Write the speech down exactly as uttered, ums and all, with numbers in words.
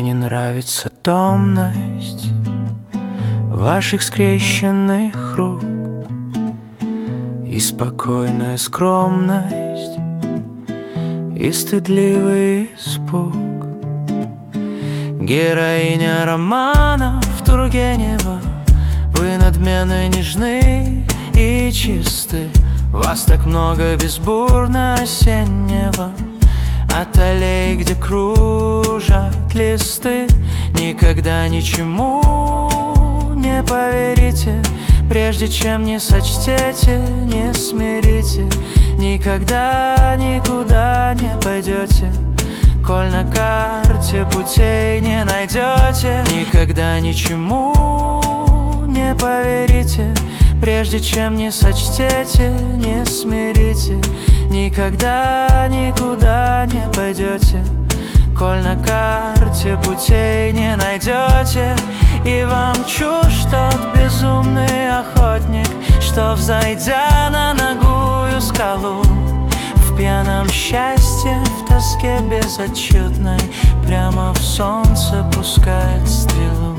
не нравится томность ваших скрещенных рук и спокойная скромность, и стыдливый испуг. Героиня романов Тургенева, вы надменны, нежны и чисты. Вас так много безбурно осеннего, от аллей, где кружат листы. Никогда ничему не поверите, прежде чем не сочтете, не смирите. Никогда никуда не пойдете, коль на карте путей не найдете. Никогда ничему не поверите, прежде чем не сочтете, не смирите. Никогда никуда не пойдете, коль на карте путей не найдете. И вам чушь тот безумный охотник, что, взойдя на нагую скалу, в пьяном счастье, в тоске безотчетной, прямо в солнце пускает стрелу.